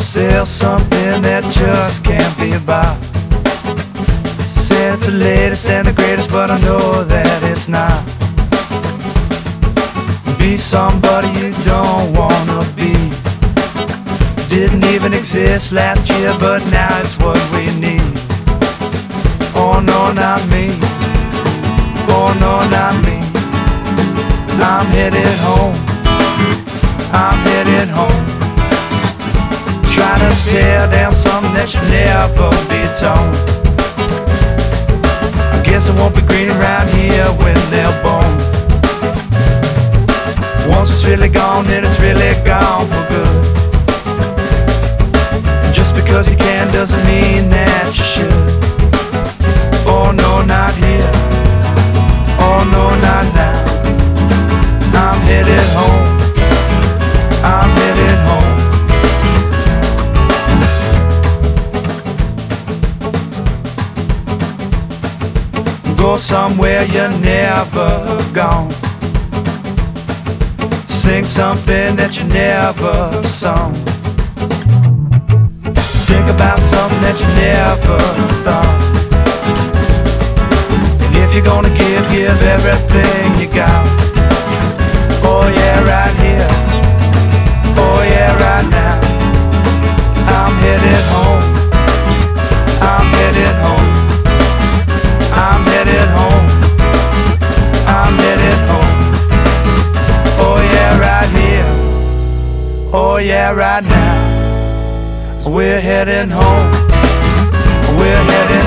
sell something that just can't be bought. Say it's the latest and the greatest, but I know that it's not. Be somebody you don't wanna be. Didn't even exist last year, but now it's what we need. Oh no, not me. Oh no, not me. 'Cause I'm headed home. I'm headed home. Trying to tear down something that should never be torn. I guess it won't be green around here when they're born. Once it's really gone, then it's really gone for good. And just because you can doesn't mean that you should. Oh no, not here. Oh no, not now. 'Cause I'm headed home. I'm headed home. Go somewhere you're never gone. Sing something that you never sung. Think about something that you never thought. And if you're gonna give everything you got. Oh yeah, right here. Oh yeah, right now. I'm headed home. I'm headed home. I'm headed home. I'm headed home. Oh yeah, right here. Oh yeah, right now. We're heading home. We're heading